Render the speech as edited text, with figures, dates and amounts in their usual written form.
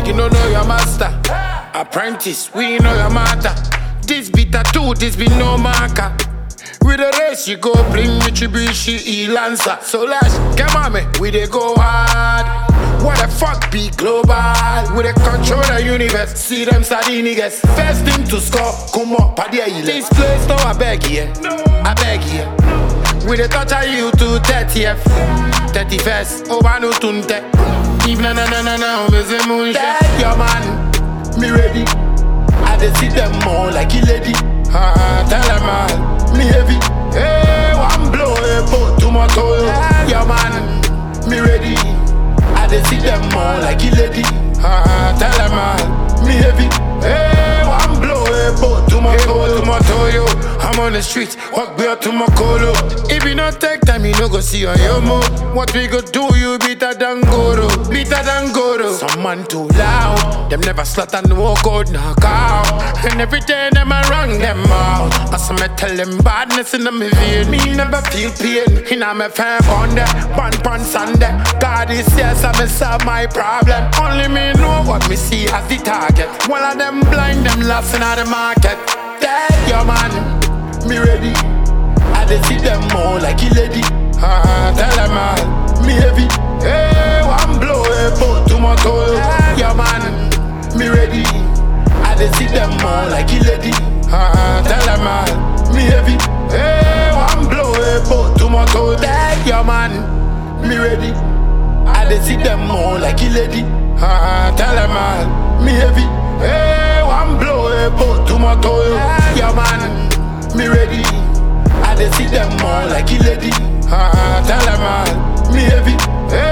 like you don't know your master. Apprentice, we know your matter. This be tattoo, this be no marker. With the race, you go bring Mitsubishi E-Lancer. So let's come on, me, we dey go hard. What the fuck be global? We dey control the universe. See them sardine niggas. First team to score, come on, padia ile. This place, no, I beg here. I beg here. We dey touch you to 30th, 31st, over no tunte. Even na, busy moonshine. Your man, me ready. I dey see them more like a lady. Tell them all, me heavy. Hey, one blow, a boat to my toe. Your man, me ready. I dey see them more like a lady. Tell them all, me heavy. Hey, one blow, a boat to my toe. Yo. I'm on the streets, walk beer to my colo. If you not take time, you no go see on your move. What we go do, you better than Goro. Better than Goro. Some man too loud. Them never slaughter no good knock out. And every day them I wrong them out. As I tell them badness in me vein. Me never feel pain. In a me fan on there. Pan Sunday. God is yes, I me solve my problem. Only me know what me see as the target. One of them blind, them lost in the market. Tell your man, me ready. I dey see them more like a lady. Tell them all, me heavy. Hey, one blow, a boat to my toe. Your man, me ready. I dey see them more like a lady. Tell them all, me heavy. Hey, one blow, a boat to my toe. Your man, me ready. I dey see them more like a lady. Tell them all, me heavy. Hey, one blow, a boat to my toe. Your man, me ready. I dey see them more like a lady. Tell them all, me heavy.